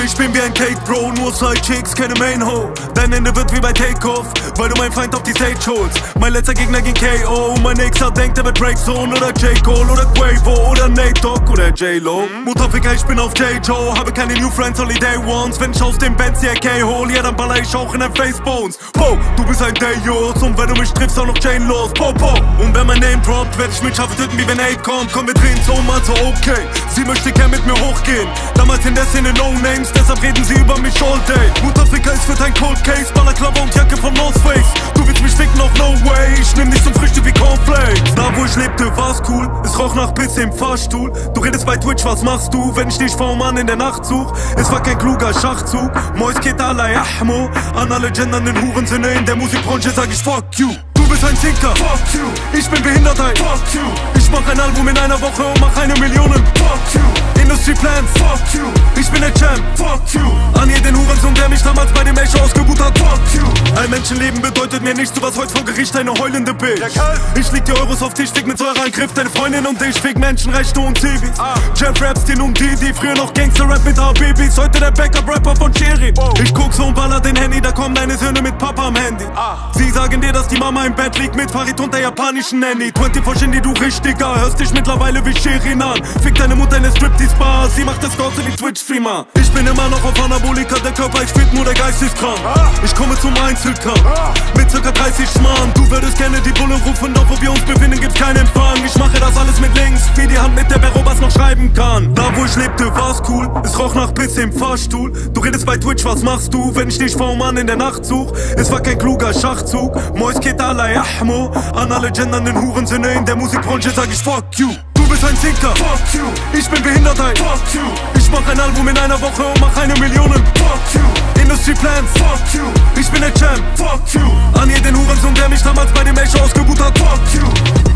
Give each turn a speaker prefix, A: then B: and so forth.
A: Ich bin wie ein Cake Bro, nur Side Chicks, keine Main Ho. Dein Ende wird wie bei Takeoff, weil du meinen Feind auf die Stage holst. Mein letzter Gegner ging KO, mein nächster denkt er wird Breakzone oder J. Cole oder Quavo oder Nate Dogg oder J-Lo. Mutterficker, ich bin auf J-Joe, habe keine New Friends, only Day Ones. Wenn ich aus dem Benz die AK hol, ja dann baller ich auch in den Facebones. Po, du bist ein Day-Jos und wenn du mich triffst auch noch chainlos. Po, po, und wenn mein Name droppt, werd ich mit scharfe töten wie wenn Aid kommt. Komm, wir drehen so mal so okay. Sie möchte gern mit mir hochgehen, damals in der Szene No Names, deshalb reden sie über mich all day. Mutterficker, es wird ein Cold Case, Ballerklappe und Jacke von North Face. Du willst mich ficken, auf no way, ich nehm dich zum Frühstück wie Cornflakes. Da wo ich lebte war's cool, es roch nach Pisse im Fahrstuhl. Du redest bei Twitch, was machst du, wenn ich dich vor Mann in der Nacht such? Es war kein kluger Schachzug, Mois geht alla Yahmo. An alle gendernden Hurensöhne in der Musikbranche sag ich fuck you. Du bist ein Zinker, fuck you. Ich bin behindert, ey, fuck you. Ich mach ein Album in einer Woche und mach 1 Million, fuck you. Industry Plan, fuck you. Ich bin der Champ, fuck you. An jeden Hurensohn, der mich damals bei dem Echo ausgebucht hat, fuck you. Ein Menschenleben bedeutet mir nichts, du warst heute vor Gericht eine heulende Bitch. Ich leg die Euros auf Tisch, fick mit Säureangriff, deine Freundin und ich fick Menschenrechte und Civis. Jeff Rapstin und die früher noch Gangster-Rap mit Habibis, heute der Backup-Rapper von Cherry. Ich guck so und baller den Handy, da kommen deine Söhne mit Papa am Handy. Sie sagen dir, dass die Mama im Bett liegt mit Farid und der japanischen Nanny. 24 Shindy, du Richtiger, hörst dich mittlerweile wie Shirin an. Fick deine Mutter in der Striptease-Bar, sie macht das Ganze wie Twitch-Streamer. Ich bin immer noch auf Anabolika, der Körper ist fit, nur der Geist ist krank. Ich komme zum Einzelkampf, mit circa 30 Schmarrn. Du würdest gerne die Bullen rufen, doch wo wir uns befinden gibt's keinen Empfang. Ich mache das alles mit links, wie die Hand mit der Berobas noch schreiben kann. Da wo ich lebte war's cool, es roch nach Pisse im Fahrstuhl. Du redest bei Twitch, was machst du, wenn ich dich vor Mann in der Nacht such? Es war kein kluger Schachzug, Mois geht alla Yahmo. An alle gendernden Hurensöhne in der Musikbranche sag ich fuck you. Du bist ein Zinker, fuck you. Ich bin behindert, ey, fuck you. Ich mach ein Album in einer Woche und mach 1 Million, fuck you. Industry Plan, fuck you. Ich bin der Champ, fuck you. An jeden Hurensohn, der mich damals bei dem Echo ausgebucht hat, fuck you.